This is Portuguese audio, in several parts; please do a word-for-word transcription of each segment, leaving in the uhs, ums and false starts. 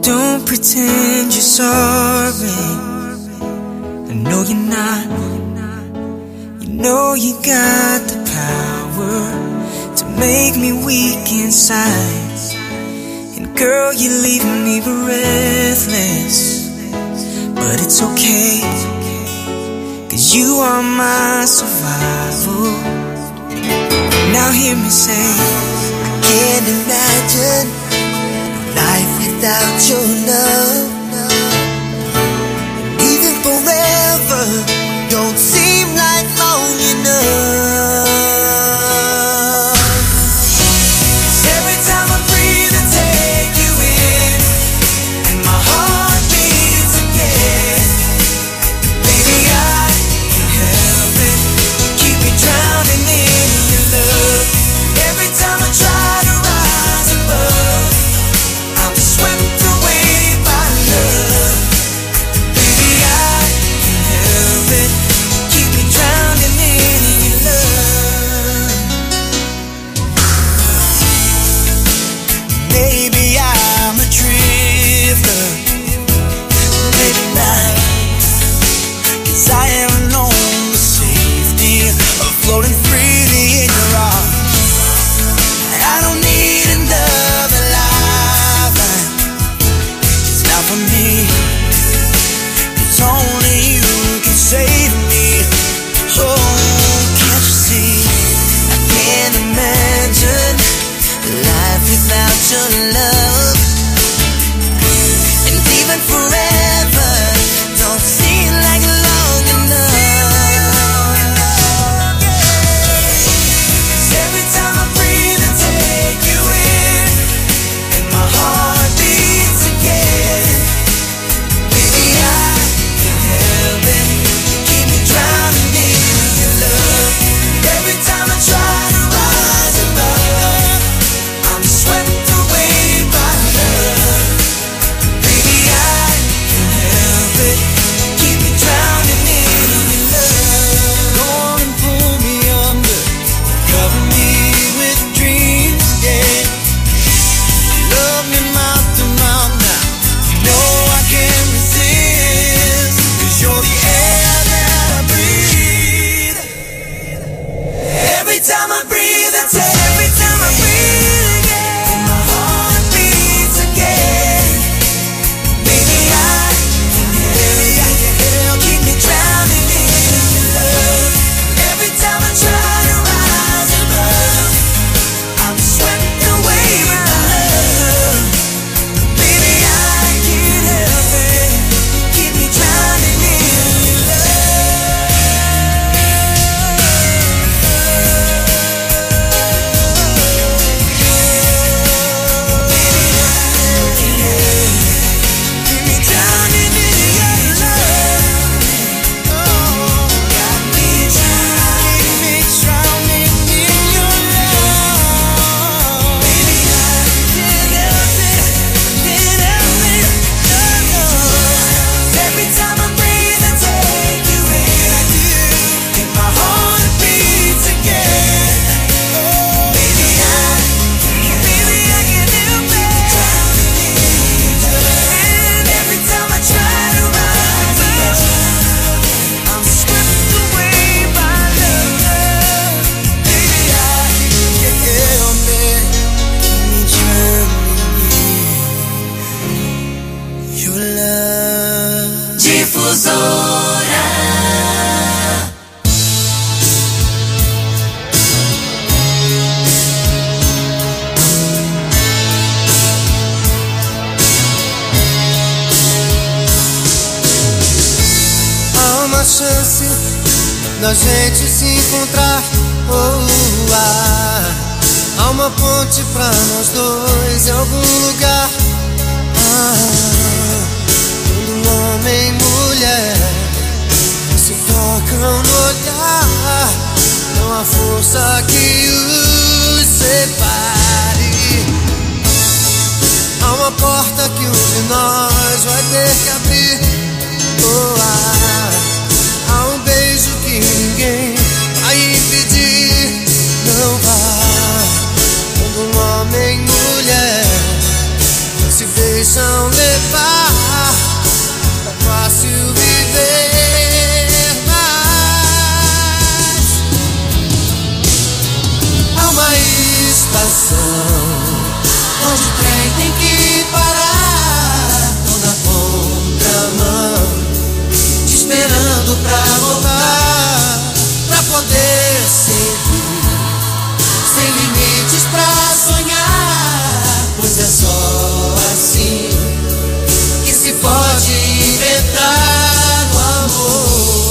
Don't pretend you're sorry. I know you're not. You know you got the power to make me weak inside. And girl, you're leaving me breathless. But it's okay, 'cause you are my survival. Now hear me say, I can't imagine life without your love. And even forever don't seem like long enough. 'Cause every time I breathe I take you in, and my heart beats again. Baby, I can't help it, keep me drowning in your love. Every time I try to rise above, I'm swept away by love. Baby, I can't help it, keep me drowning in your love. Maybe I'm a drifter, maybe not, 'cause I haven't known the safety of floating freely in your arms. I don't need another lifeline, it's not for me. It's only you can save me. Oh, can't you see? I can't imagine life without your love. And even forever don't seem like long enough. 'Cause every time I breathe I take you in, and my heart beats again. Baby, I can't help it, keep me drowning in your love. Every time I try to rise above, I'm swept away by love. Baby, I can't help it, keep me drowning in your love. Go on and pull me under, cover me with dreams, yeah. Love me mouth to mouth now, you know I can't resist. 'Cause you're the air that I breathe. Every time I breathe I take, every time I breathe again, and my heart beats again. Baby, I can't help it, keep me drowning in your love. Every time I try to rise above, I'm swept away by love. Baby, I can't help it, keep me drowning in your love. Baby, I can't help it, keep me drowning in your love. Oh, got me drowning, keep me drowning in your love. Baby, I can't help it, can't help it, no, no. 'Cause every time I breathe I take you in, I do, and my heart beats again. Oh, baby, I can't, baby, I can't help it, drowning in your love. And every time I try to rise above, I'm swept away by love. Baby, I can't help it, keep me drowning in your love. Difusora. Há uma chance da gente se encontrar. Oh, ah, há uma ponte pra nós dois em algum lugar. Ah, quando homem e mulher se tocam no olhar, não há força que os separe. Há uma porta que um de nós vai ter que abrir. Oh, ah, há um beijo que ninguém vai impedir. Não vá quando um homem e mulher se vê deixam levar. É fácil viver, mas há uma estação onde o trem tem que parar, toda contramão, te esperando pra voltar, pra poder seguir, sem limites pra sonhar, pois é só assim que se pode inventar o amor.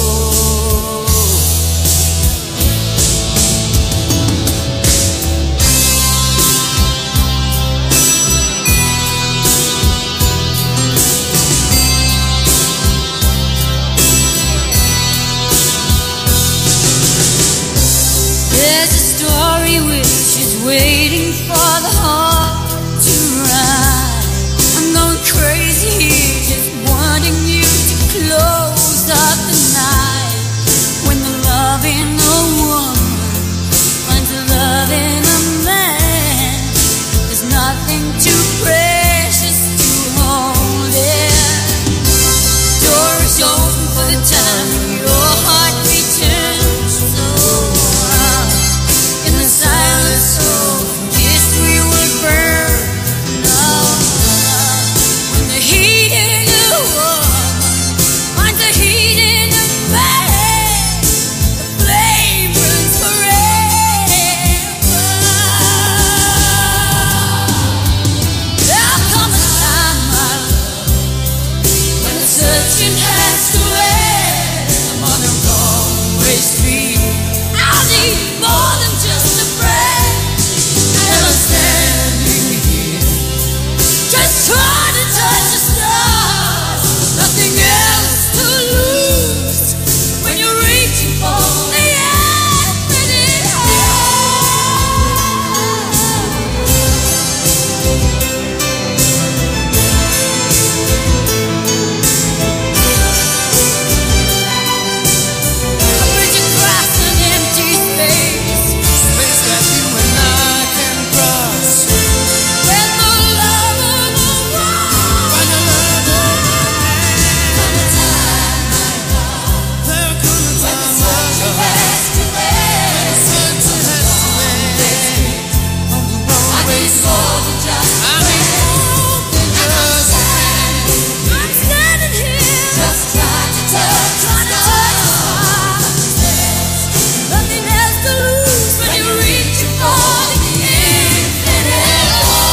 There's a story which is waiting for the heart to ride. I'm going crazy here, just wanting you to close up the night. When the love in a woman finds a love in a man, there's nothing too precious to hold it. Door is open for the time when your heart returns. So out in the silence of this we will burn. No, when the heat in a woman finds the heat in a man, the flame burns forever. There'll come a time, my love, when the searching has to end. I'm on the wrong way street. I'll need more than just a friend. And I'm standing here, just trying to touch the stars. Nothing else to lose when you're reaching for the infinite A bridge across an empty space, Space that you and I can cross. when the love of the world Find a love of from the time there comes a time, my love. has to end. Searching has to end on the wrong I way. need more than just I need more than just a friend. I'm standing here, just trying to touch, trying to touch the stars. Nothing else to lose when you're reaching for the infinite.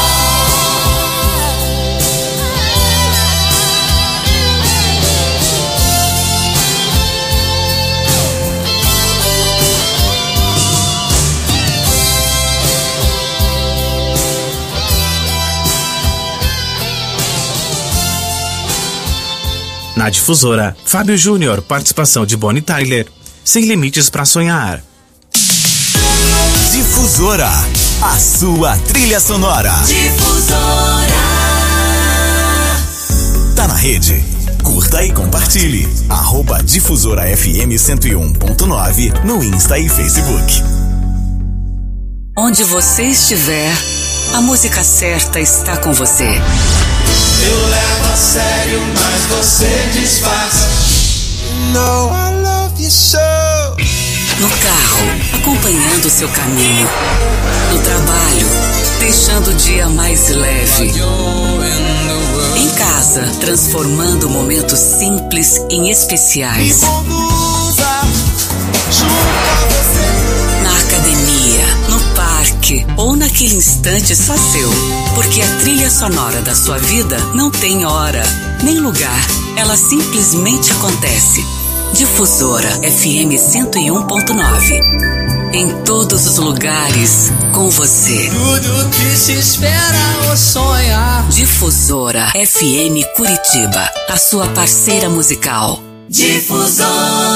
Na Difusora, Fábio Júnior, participação de Bonnie Tyler, Sem Limites pra Sonhar. Difusora, a sua trilha sonora. Difusora. Tá na rede? Curta e compartilhe. Arroba Difusora F M cento e um ponto nove no Insta e Facebook. Onde você estiver, a música certa está com você. Eu levo a sério, mas você disfarça. No, I love you so. No carro, acompanhando o seu caminho. No trabalho, deixando o dia mais leve. Em casa, transformando momentos simples em especiais. Conduza junto a você. Na academia, no parque ou naquele instante só seu. Porque a trilha sonora da sua vida não tem hora, nem lugar. Ela simplesmente acontece. Difusora F M cento e um ponto nove. Em todos os lugares, com você. Tudo que se espera ou sonha. Difusora F M Curitiba, a sua parceira musical. Difusora.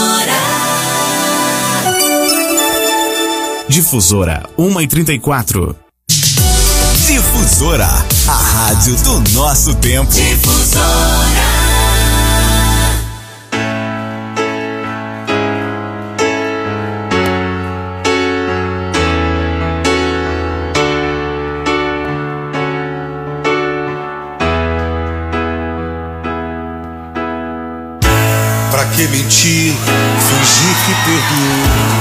Difusora, uma e trinta e quatro. Difusora, a rádio do nosso tempo. Difusora. que mentir, fingir que perdoou?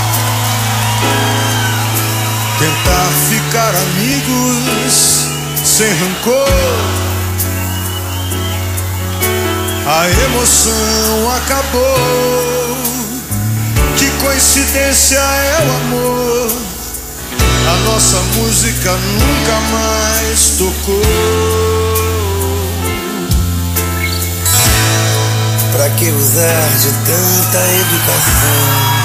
Tentar ficar amigos sem rancor. A emoção acabou. Que coincidência é o amor. A nossa música nunca mais tocou. Pra que usar de tanta educação?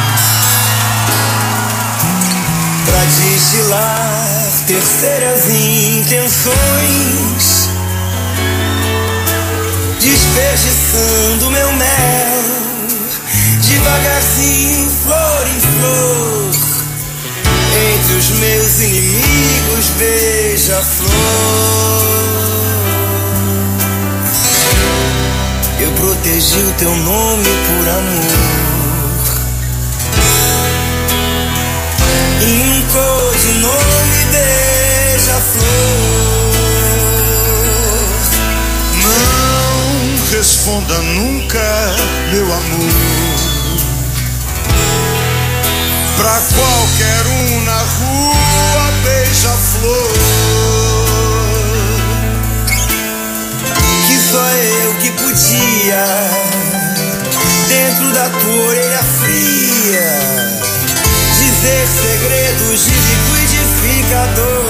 Pra destilar terceiras intenções, desperdiçando meu mel, devagarzinho, flor em flor. Entre os meus inimigos, beija-flor. Eu protegi o teu nome por amor e um codinome, beija-flor. Não responda nunca, meu amor, pra qualquer um na rua, beija-flor. Que só eu que podia, dentro da tua orelha fria, dizer segredos de liquidificador.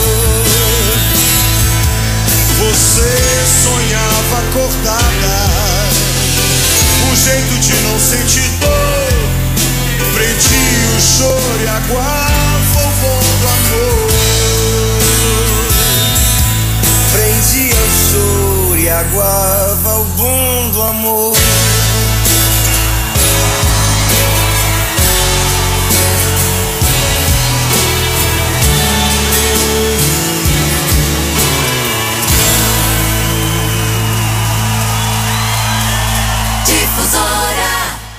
Você sonhava acordada, um jeito de não sentir dor. Prendia o choro e aguava o voo do amor. Prendia o choro e aguava o bom do amor. Difusora.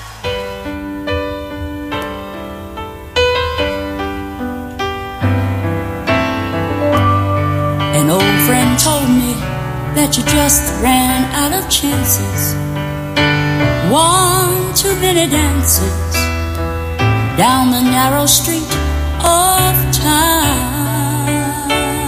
An old friend told me that you just ran out of chances. One too many dances down the narrow street of time.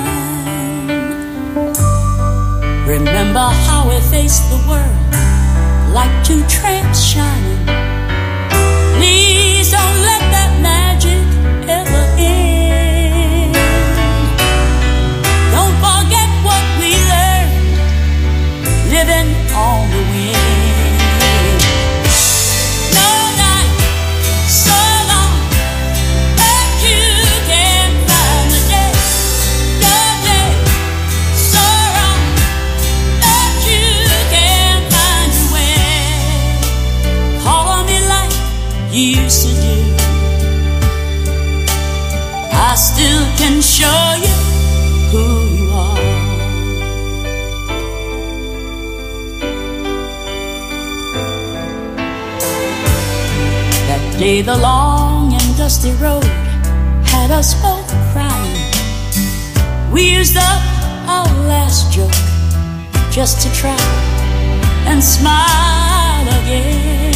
Remember how we faced the world like two tramps shining. Please don't let that magic ever end. Don't forget what we learned living on the wind. No night so long that you can't find the day. No day so wrong that you can't find your way. Call on me like you used to do. I still can show you who you are. That day the long and dusty road had us both crying. We used up our last joke just to try and smile again.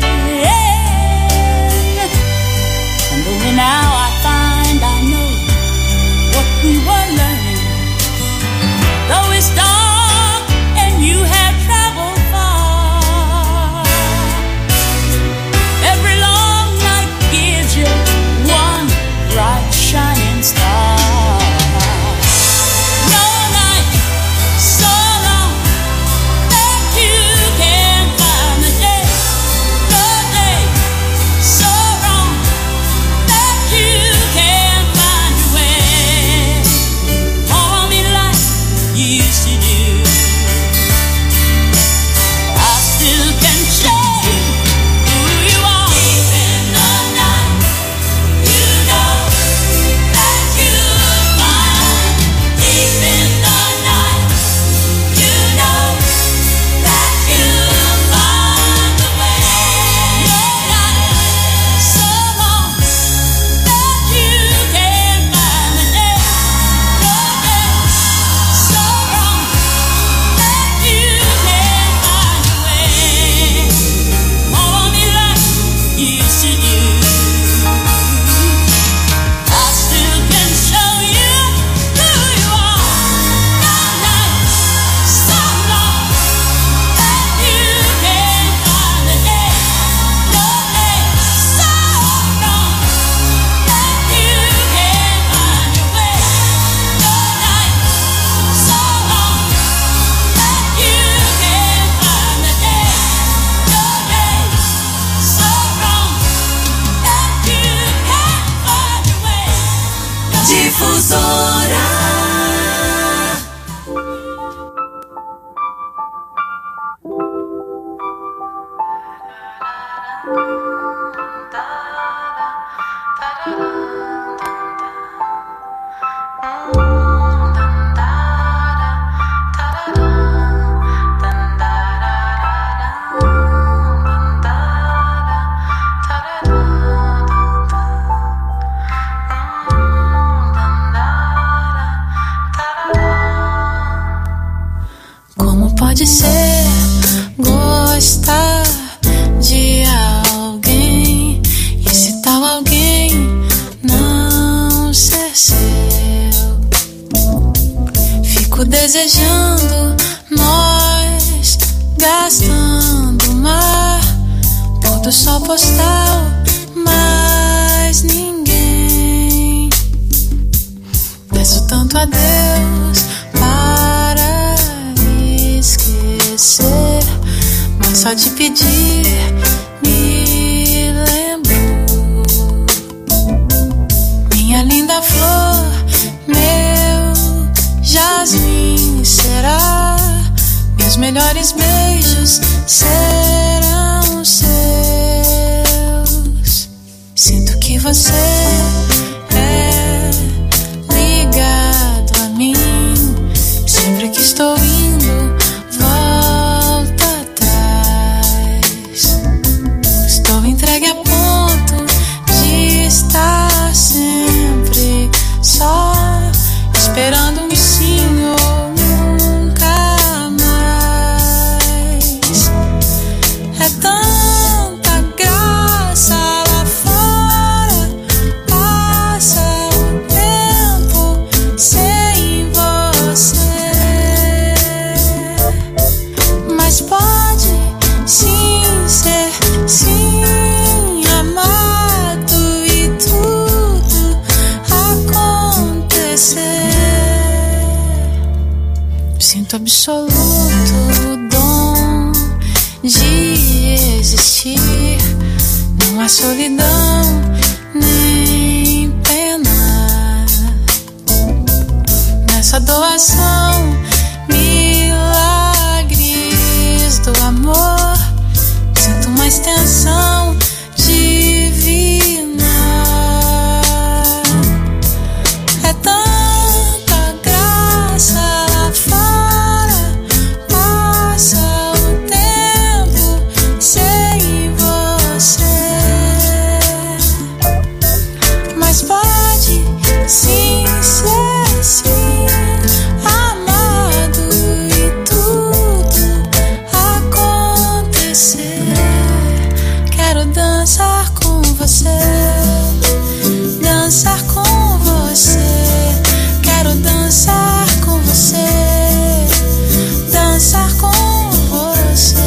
And only now I find I know what we were learning. Though it's dark and you have traveled far, every long night gives you one bright shining star. No night so long that you can't find the day. pode ser gostar de alguém e se tal alguém não ser seu. Fico desejando nós gastando mar, pôr do sol postal, mas ninguém. Peço tanto a Deus para esquecer, mas só de pedir me lembro. Minha linda flor, meu jasmim será, meus melhores beijos serão seus. Sinto que você é ligado a mim, sempre que estou indo, volta atrás. Estou entregue a ponto de estar sempre só, esperando um sim ou nunca mais. É tanta graça lá fora, passa o tempo sem você, mas pode sim ser sim amado e tudo acontecer. Sinto absoluto dom de existir, não há solidão nem pena nessa doação, milagres do amor. Sinto uma extensão divina. É tanta graça lá fora, passa o tempo sem você, mas pode sim ser sim amado e tudo acontecer. Quero dançar com você, dançar com você. Quero dançar com você, dançar com você.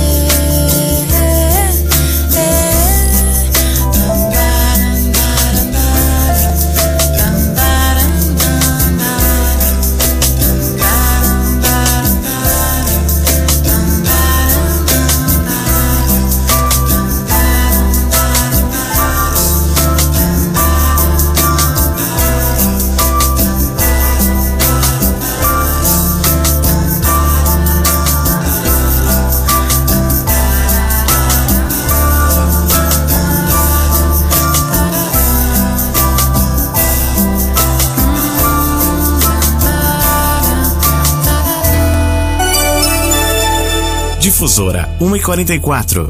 Difusora uma e quarenta e quatro.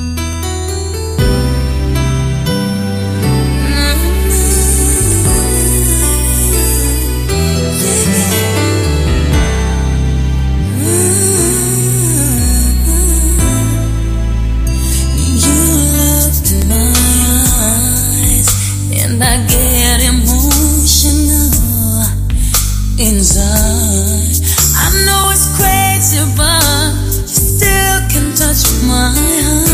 Inside, I know it's crazy, but you still can touch my heart.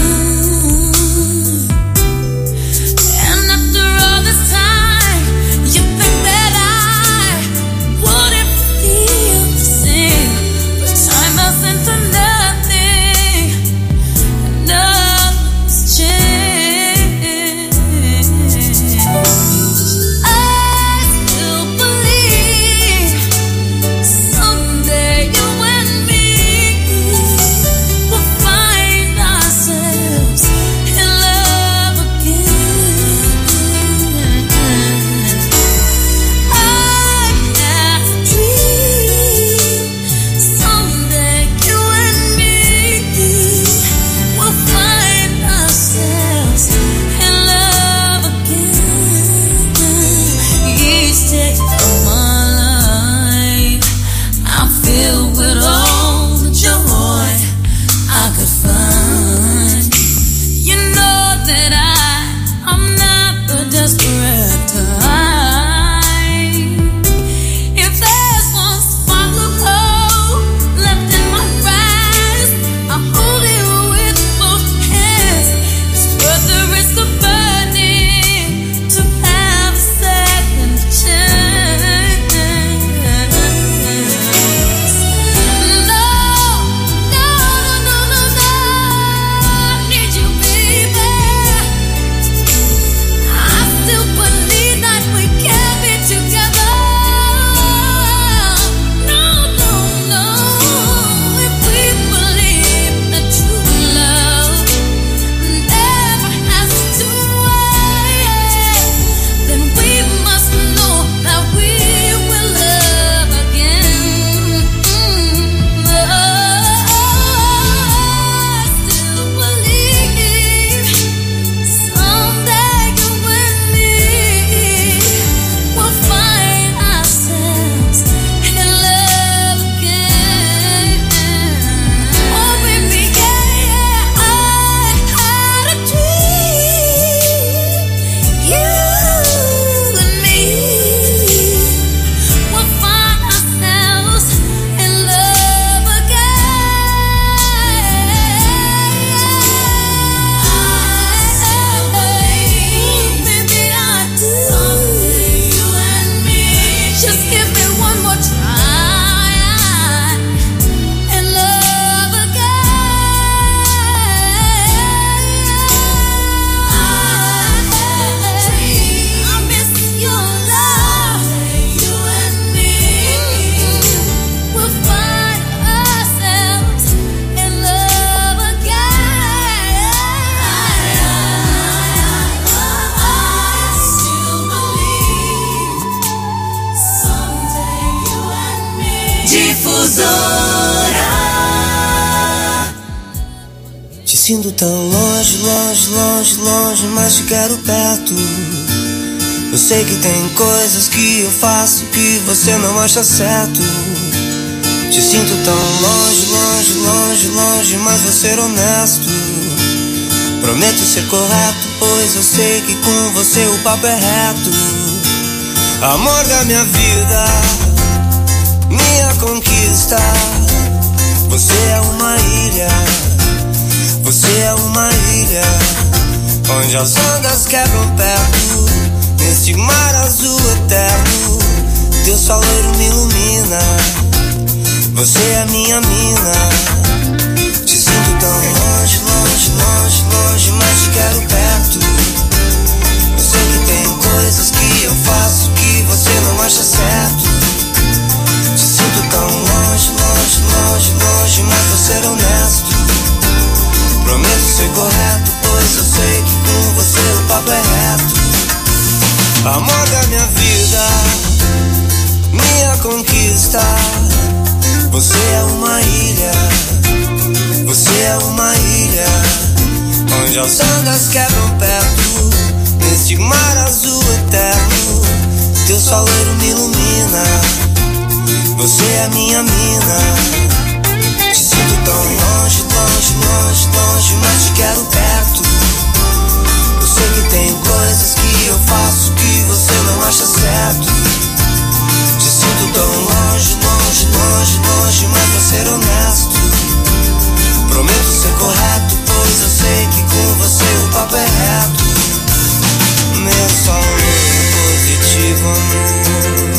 sinto tão longe, longe, longe, longe, mas te quero perto. Eu sei que tem coisas que eu faço que você não acha certo. Te sinto tão longe, longe, longe, longe, mas vou ser honesto. Prometo ser correto, pois eu sei que com você o papo é reto. Amor da minha vida, minha conquista. Você é uma ilha, você é uma ilha, onde as ondas quebram perto, nesse mar azul eterno. Teu sol loiro me ilumina, você é minha mina. Te sinto tão longe, longe, longe, longe, mas te quero perto. Eu sei que tem coisas que eu faço que você não acha certo. Te sinto tão longe, longe, longe, longe, mas vou ser honesto. Prometo ser correto, pois eu sei que com você o papo é reto. Amor da minha vida, minha conquista. Você é uma ilha, você é uma ilha, onde as ondas quebram perto, neste mar azul eterno. Teu sol loiro me ilumina, você é minha mina. Te sinto tão longe, longe, longe, longe, mas te quero perto. Eu sei que tem coisas que eu faço que você não acha certo. Te sinto tão longe, longe, longe, longe, mas vou ser honesto. Prometo ser correto, pois eu sei que com você o papo é reto. Meu sol positivo, amor.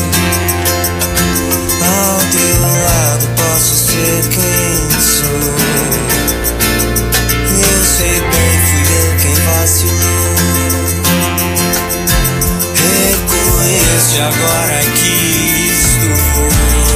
Ao teu lado posso ser quem sou. Eu sei bem, fui eu quem vacilou. Reconheço agora que estou.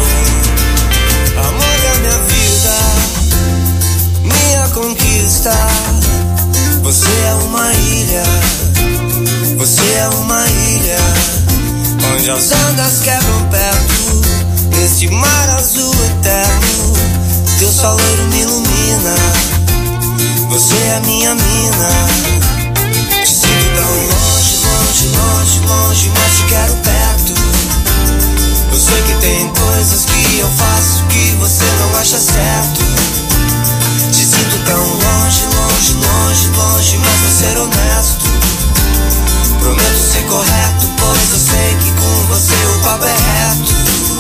Amor da minha vida, minha conquista. Você é uma ilha, você é uma ilha, onde as ondas quebram perto, neste mar azul eterno. Teu sol loiro me ilumina, você é minha mina. Te sinto tão longe, longe, longe, longe, mas te quero perto. Eu sei que tem coisas que eu faço que você não acha certo. Te sinto tão longe, longe, longe, longe, mas vou ser honesto. Prometo ser correto, pois eu sei que com você o papo é reto.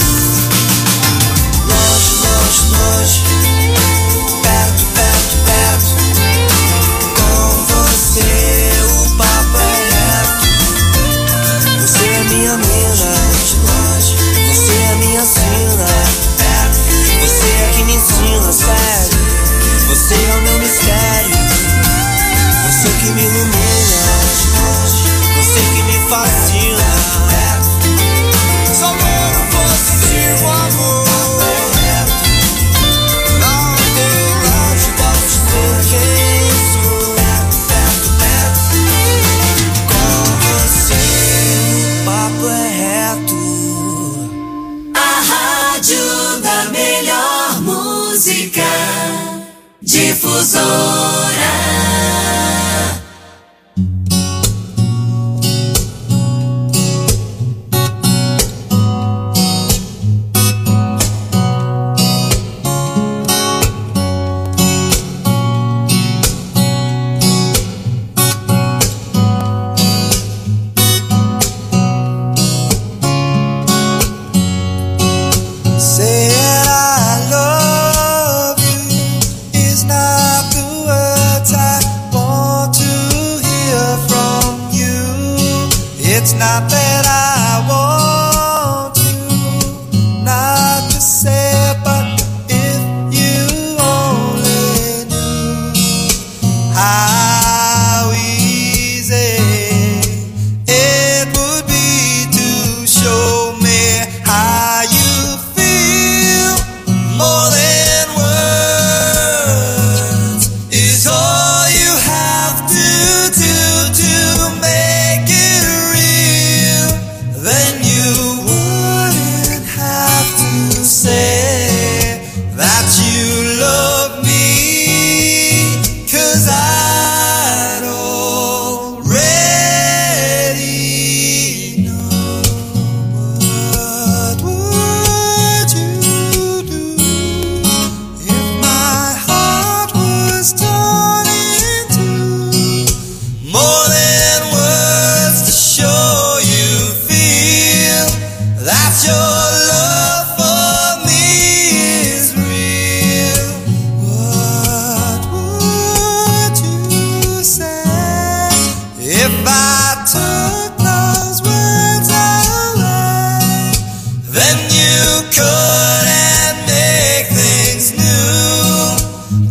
Longe, longe, longe, perto, perto, perto. Com você o papo é reto. Você é minha mina, longe, você é minha sina. Você é que me ensina, sério. Você é o meu mistério. Você que me ilumina, você que me fascina. Só amor positivo, amor. Não tem longe, posso ser quem sou. Com você o papo é reto. A rádio da melhor música, Difusora. Saying I love you is not the words I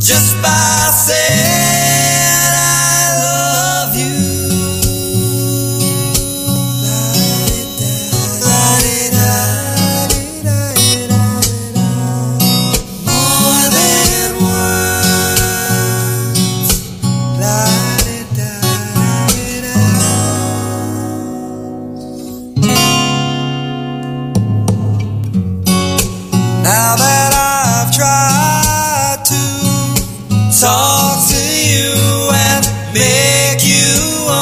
just by saying I love you. More than words. Now that I've tried to talk to you and make you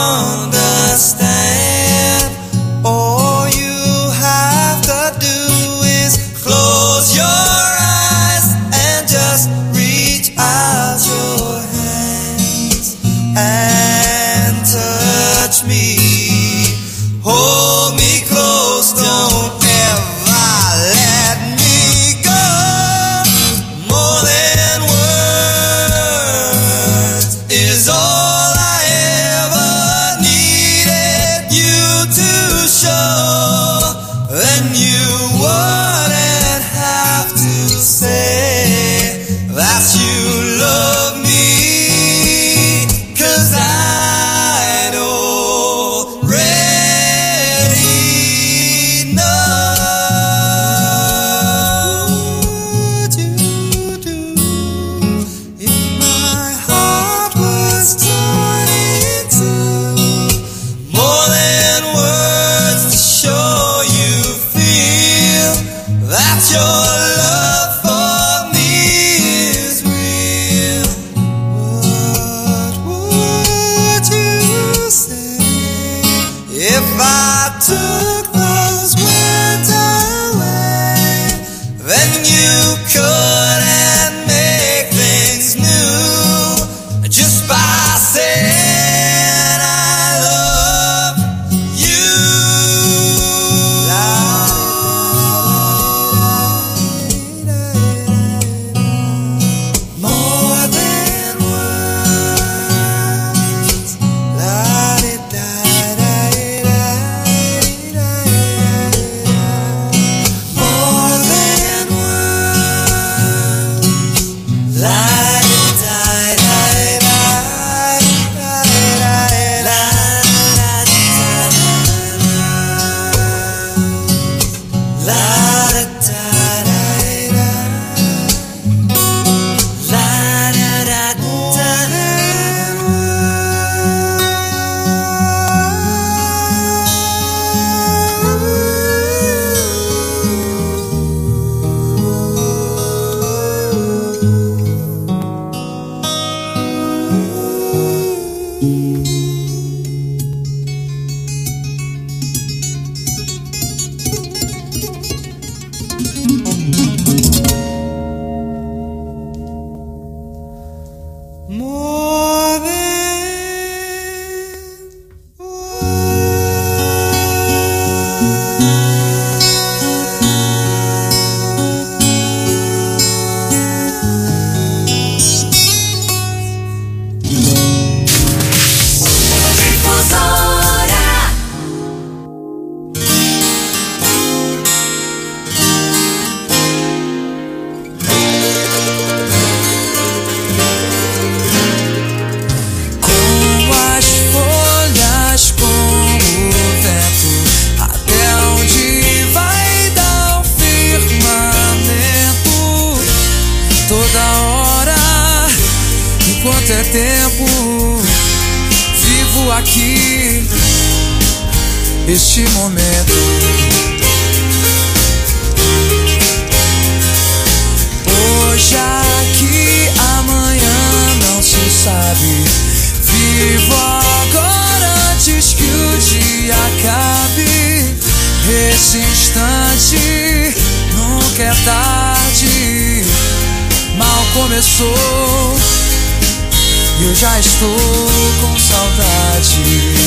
understand, all you have to do is close your eyes and just reach out your hands and touch me. Hold me close, don't ever let me go. More than words is all I ever needed you to show. Then you wouldn't have to say that you love me, 'cause I'd already know. Would you do if my heart was torn in two? More than words to show you feel that your love for me is real. What would you say if I took those words away? Then you couldn't make things new just by saying I love you. More than words. More than tempo, vivo aqui este momento. Hoje aqui, amanhã não se sabe. Vivo agora antes que o dia acabe. Esse instante nunca é tarde. Mal começou e eu já estou com saudade.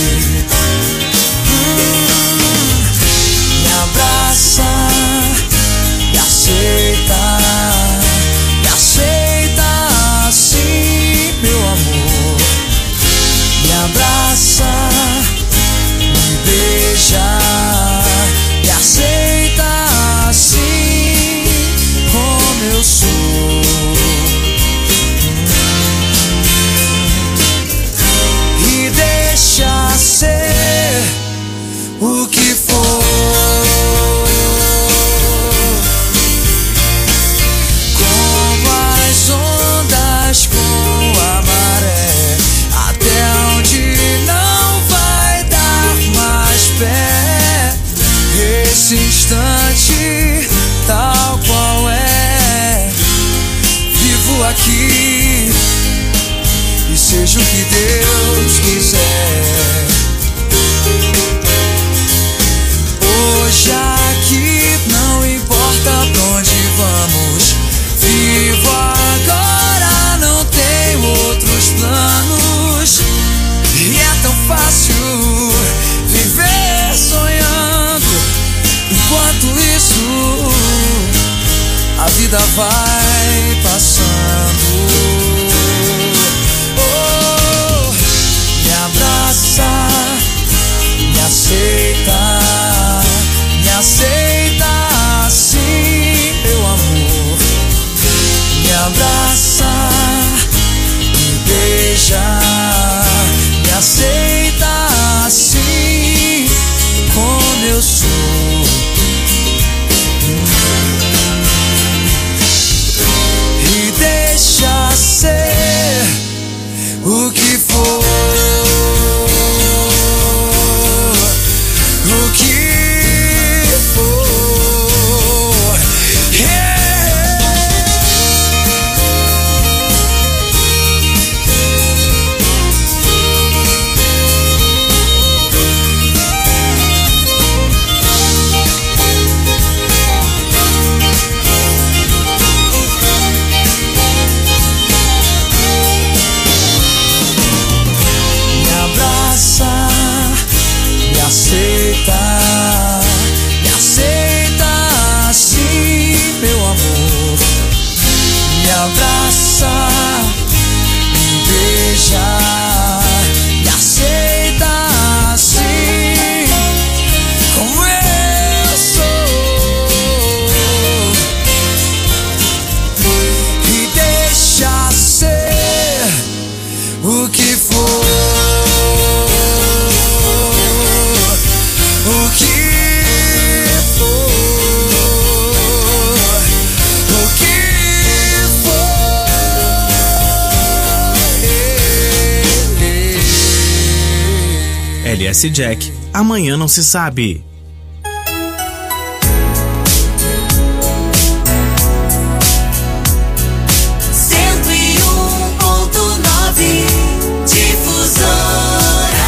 Hum, me abraça, me aceita, me aceita assim, meu amor. Me abraça, me beija, me aceita assim como eu sou. aqui e seja o que Deus quiser. Hoje aqui não importa pra onde vamos, vivo agora, não tenho outros planos. E é tão fácil viver sonhando, enquanto isso a vida vai passando. Oh, me abraça, me aceita, me aceita assim, meu amor. Me abraça, me beija, me aceita assim como eu sou. E deixa ser o que for, o que for. Yeah. Me abraça, me aceita, me aceita assim, meu amor. Me abraça, me beija, me aceita assim como eu sou. E deixa ser o que for, o que for, o que for. L S Jack, amanhã não se sabe. cento e um ponto nove Difusora.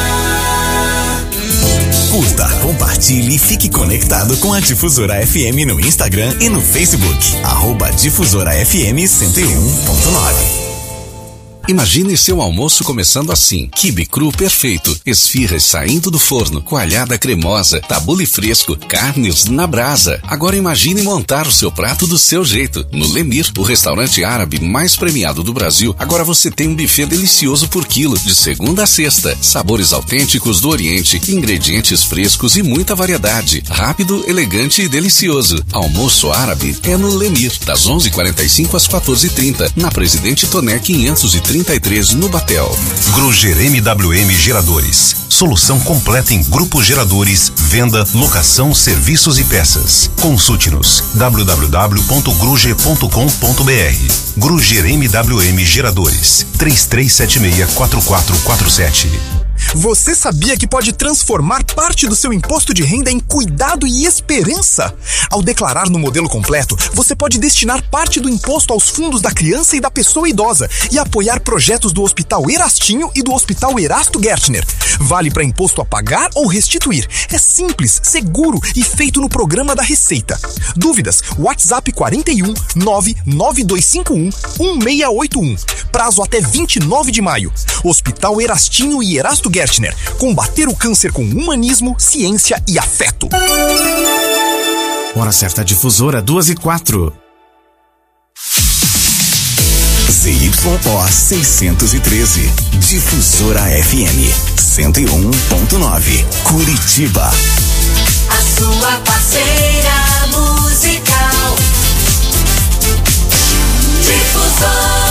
Curta, compartilhe e fique conectado com a Difusora F M no Instagram e no Facebook. Arroba Difusora F M cento e um ponto nove. Imagine seu almoço começando assim: quibe cru perfeito, esfirras saindo do forno, coalhada cremosa, tabule fresco, carnes na brasa. Agora imagine montar o seu prato do seu jeito. No Lemir, o restaurante árabe mais premiado do Brasil, agora você tem um buffet delicioso por quilo, de segunda a sexta. Sabores autênticos do Oriente, ingredientes frescos e muita variedade. Rápido, elegante e delicioso. Almoço árabe é no Lemir, das onze e quarenta e cinco às quatorze e trinta, na Presidente Toné quinhentos e trinta e três, no Batel. Gruger M W M Geradores. Solução completa em grupos geradores, venda, locação, serviços e peças. Consulte-nos w w w ponto gruger ponto com ponto b r. Gruger M W M Geradores. três três sete seis, quatro quatro quatro sete. Você sabia que pode transformar parte do seu imposto de renda em cuidado e esperança? Ao declarar no modelo completo, você pode destinar parte do imposto aos fundos da criança e da pessoa idosa e apoiar projetos do Hospital Erastinho e do Hospital Erasto Gertner. Vale para imposto a pagar ou restituir. É simples, seguro e feito no programa da Receita. Dúvidas? WhatsApp quarenta e um, nove nove dois cinco um, um seis oito um. Prazo até vinte e nove de maio. Hospital Erastinho e Erasto Gertner. Combater o câncer com humanismo, ciência e afeto. Hora certa Difusora, duas e quatro. Z Y O seiscentos e treze. Difusora F M cento e um ponto nove. Curitiba. A sua parceira musical. Difusora.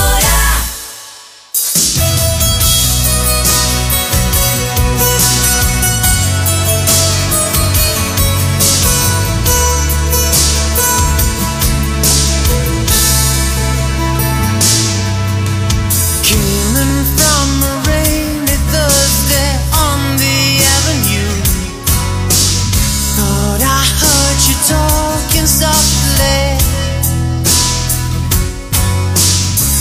Talking softly,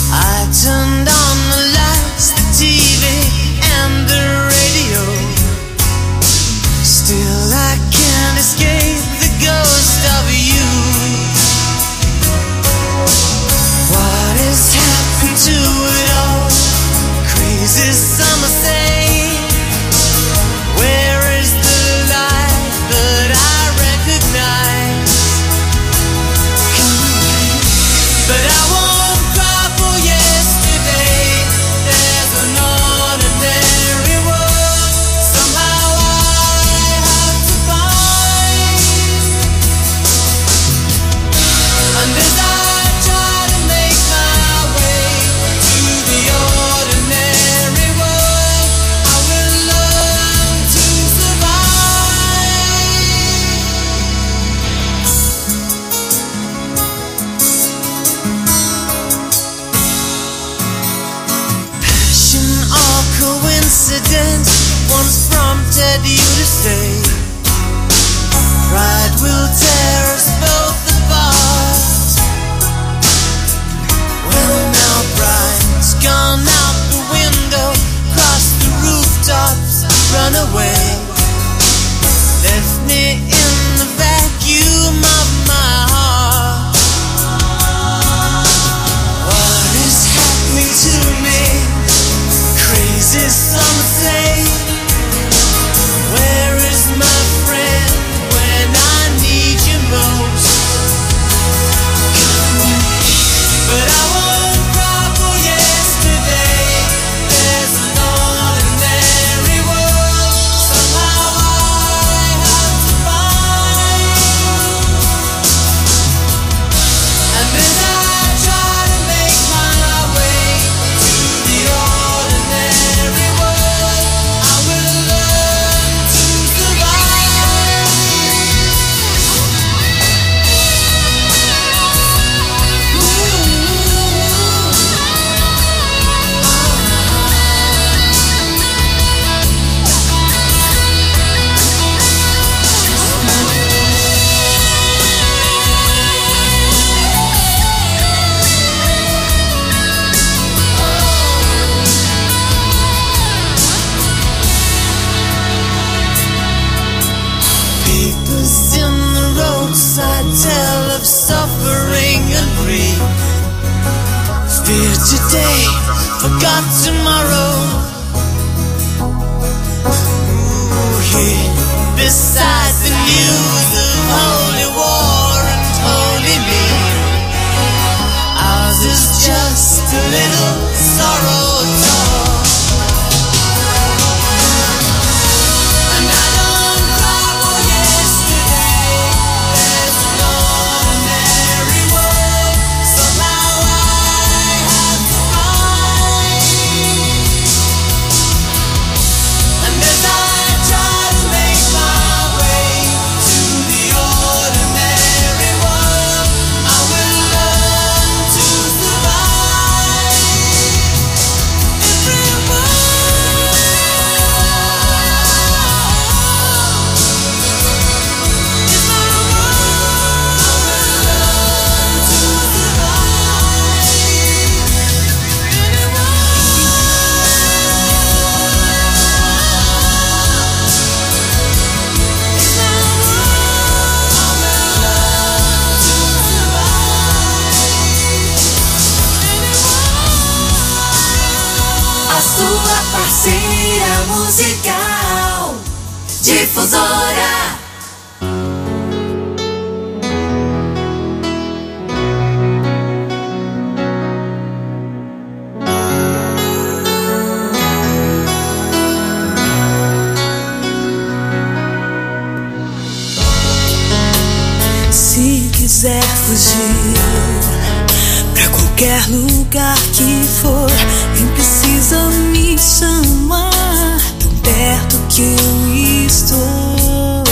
wanted you to stay. Pride will tear us both apart. Well, now pride's gone out the window, crossed the rooftops, run away. Left me in the vacuum of my heart. What is happening to me? Crazy, some say. Where is my friend when I need you most? But I won't cry for yesterday. There's an ordinary world somehow I have to find. And as I try to make my way to the ordinary world, I will learn to survive. Papers in the roadside tell of suffering and grief. Fear today, forgot tomorrow. Ooh, here beside the news of holy war and holy me, ours is just a little sorrow talk. And I don't cry for yesterday. There's an ordinary world somehow I have to find. And as I try to make my way to the ordinary world, I will learn to survive. A sua parceira musical, Difusora. Se quiser fugir pra qualquer lugar que for, nem precisa me chamar, tão perto que eu estou.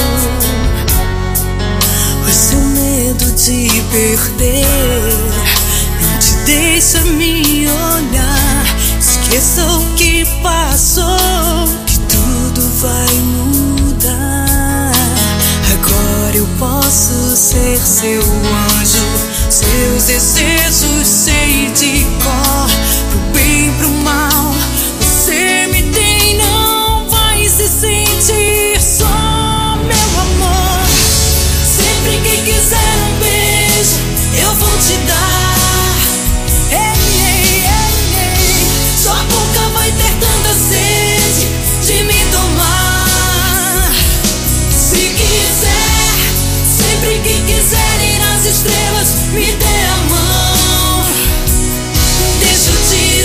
O seu medo de perder não te deixa me olhar. Esqueça o que passou, que tudo vai mudar. Agora eu posso ser seu anjo, seus desejos sei de cor, pro bem, pro mal. Você me tem, não vai se sentir só, meu amor. Sempre que quiser um beijo, eu vou te dar. Ei, ei, ei, ei. Sua boca vai ter tanta sede de me tomar. Se quiser, sempre que quiser ir às estrelas, me dê a mão. Deixa eu te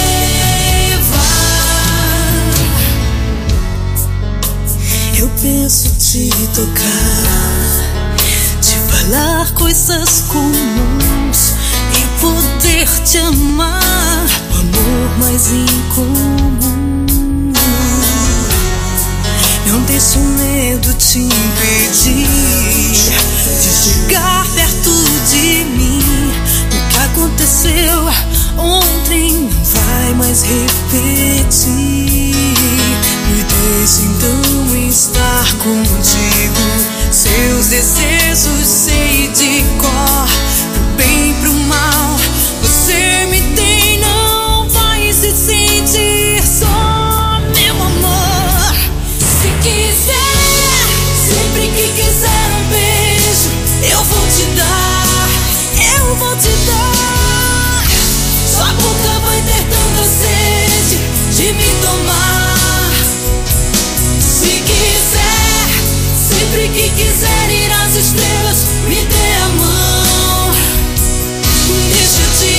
levar. Eu penso te tocar, te falar coisas comuns e poder te amar, o amor mais incomum. Não deixe o medo te impedir de chegar perto de mim. O que aconteceu ontem não vai mais repetir. Me deixe então estar contigo. Seus desejos sei de cor, pro bem, pro mal. Você me tem, não vai se sentir só, meu amor. Se quiser, sempre que quiser um beijo, eu vou te dar, eu vou te dar. Sua boca vai ter tanta sede de me tomar. Se quiser, sempre que quiser ir às estrelas, me dê a mão. Deixa eu te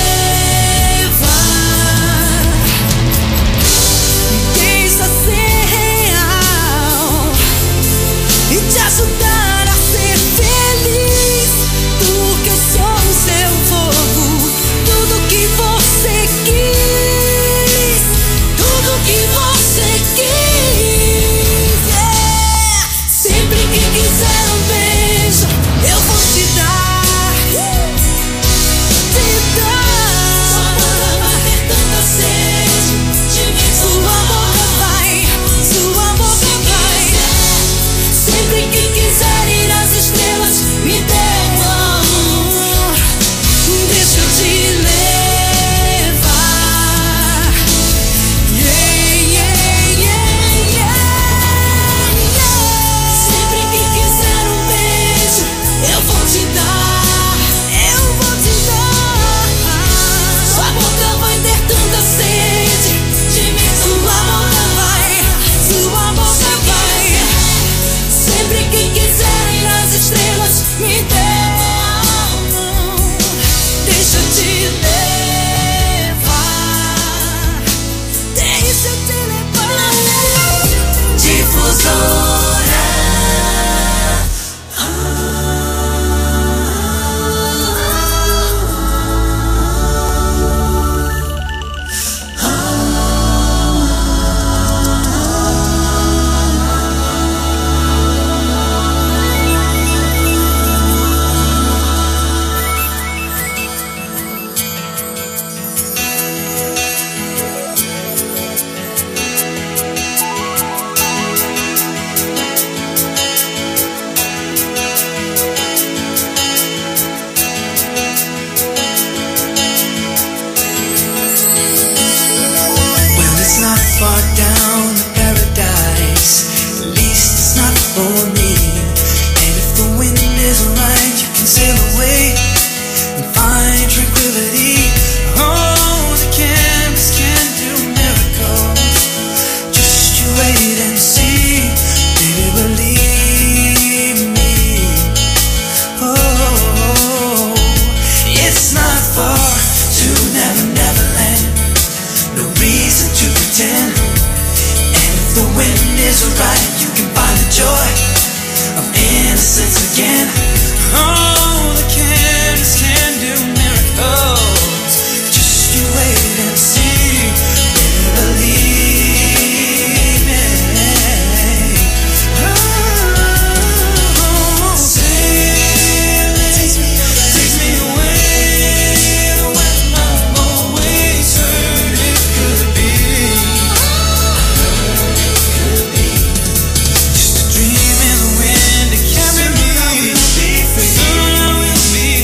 levar. Me deixa ser real e te ajudar a ser feliz. Porque eu sou o seu fogo, tudo que você quis, tudo que você quis. Yeah. Sempre que quiser um beijo, eu vou te dar, te dar. Sua boca vai ter tanta sede de me tomar. Sua boca vai, sua boca vai. Sempre que quiser ir às estrelas, me dê a mão. Deixa eu te levar. Yeah, yeah, yeah, yeah, yeah. Sempre que quiser um beijo, eu vou te dar, eu vou te dar. Sua boca vai ter tanta sede de me tomar. Sua boca vai, sempre que quiser ir às estrelas, me dê a mão. Deixa eu te levar, deixa eu te levar. Difusora. Well, it's not far down to paradise. At least it's not for me. And if the wind is right, you can sail away and find tranquility. Oh, the canvas can do miracles. Just you wait and see, baby, believe me. Oh, it's not far to Never Never Land. No reason to pretend. And if the wind is right, you can find the joy of innocence again. Oh, the canvas can do miracles. Just you wait and see, baby, believe me. Oh, sailing takes me, takes me away when I'm always certain it could be. Just a dream in the wind to carry me. Soon I will be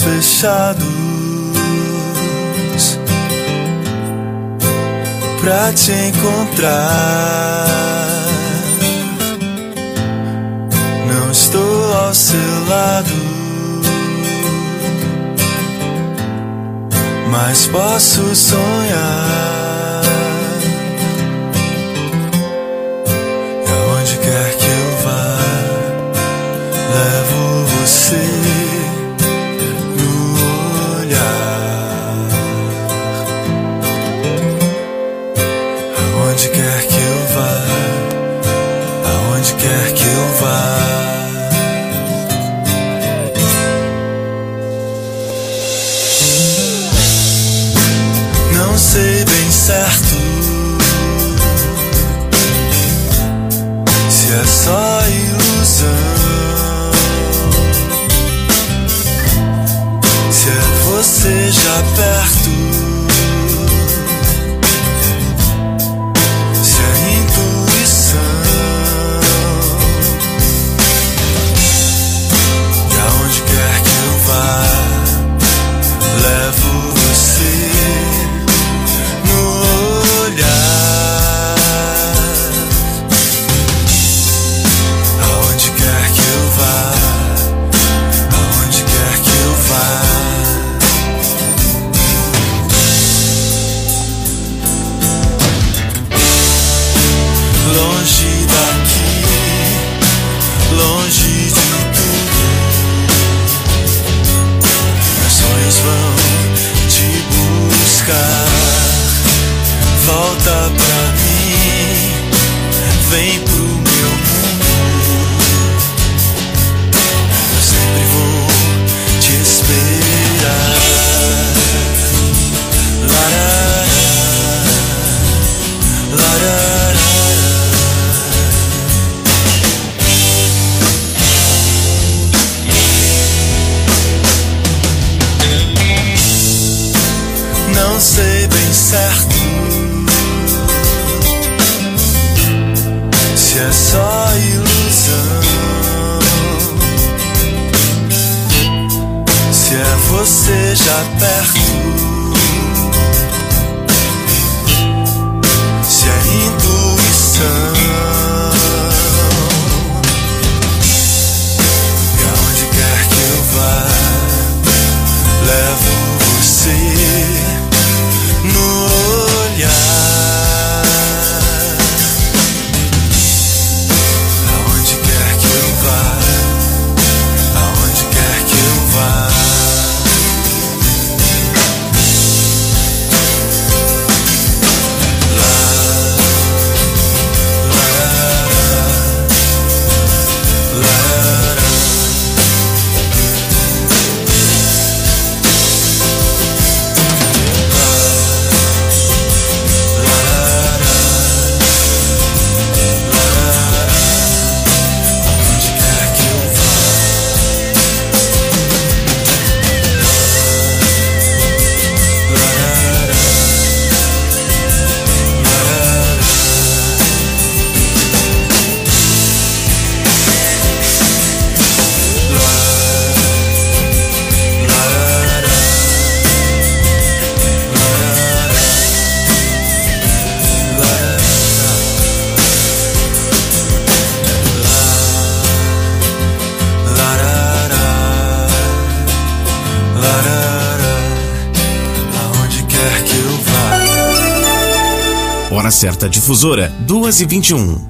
fechados pra te encontrar. Não estou ao seu lado, mas posso sonhar. E aonde quer que eu vá, levo você no olhar. Aonde quer que eu vá, aonde quer que eu vá. Não sei bem certo se é só ilusão, se é você já perto, se é intuição. E aonde quer que eu vá, levo você no olhar. Aonde quer que eu vá, aonde quer que eu vá. Longe daqui, longe de tudo, meus sonhos vão te buscar. Volta pra mim, vem pro meu mundo. Eu sempre vou te esperar. Larará, larará. Não sei bem certo se é só ilusão, se é você já perto, se é intuição. E aonde quer que eu vá, levo você no olhar. Aonde quer que eu vá, aonde quer que eu vá. Lá, lá, lá, lá. Aonde quer que eu vá. Hora certa difusora, duas e vinte e um.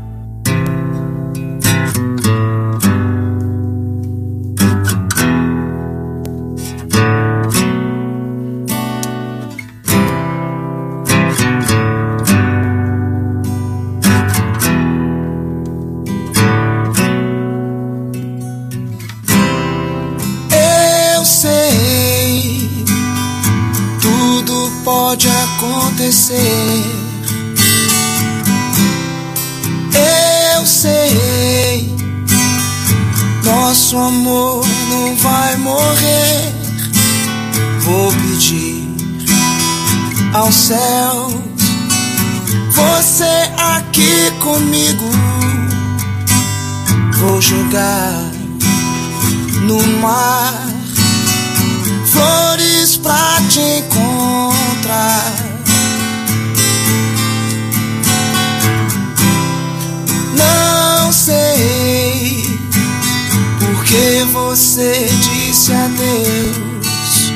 Eu sei, tudo pode acontecer. Eu sei, nosso amor não vai morrer. Vou pedir aos céus, você aqui comigo. Vou jogar no mar flores pra te encontrar. Não sei porque você disse adeus.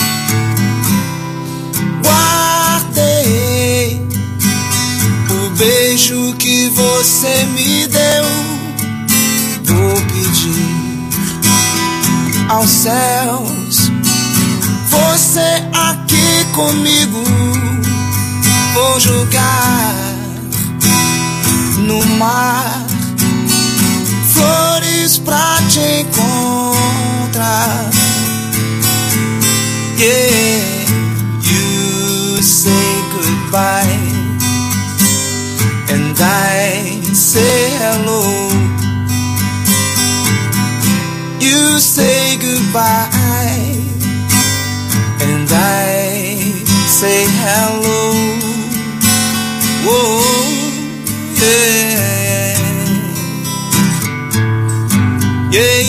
Guardei o beijo que você me deu. Vou pedir aos céus você aqui comigo. Vou jogar no mar flores pra te encontrar. Yeah, you say goodbye and I say hello. You say goodbye and I say hello. Whoa, yeah, yeah,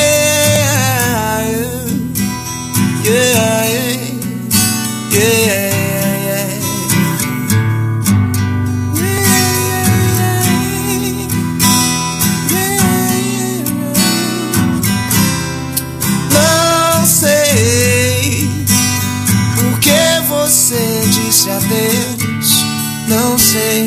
yeah, yeah, yeah, yeah. Você disse adeus, não sei.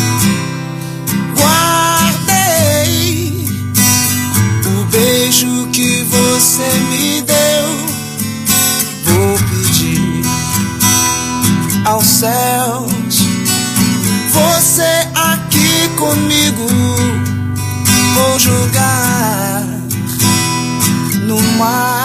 Guardei o beijo que você me deu. Vou pedir aos céus você aqui comigo. Vou jogar no mar